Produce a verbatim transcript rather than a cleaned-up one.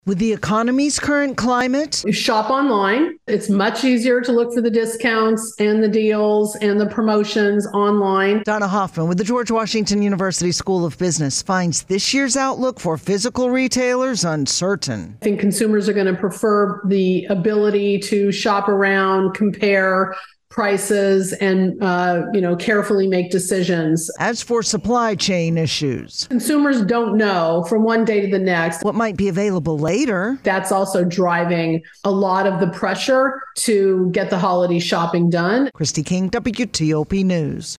With the economy's current climate, You shop online. It's much easier to look for the discounts and the deals and the promotions online. Donna Hoffman with the George Washington University School of Business finds this year's outlook for physical retailers uncertain. I think consumers are going to prefer the ability to shop around, compare prices, and uh, you know, carefully make decisions. As for supply chain issues, consumers don't know from one day to the next what might be available later. That's also driving a lot of the pressure to get the holiday shopping done. Christy King, W T O P News.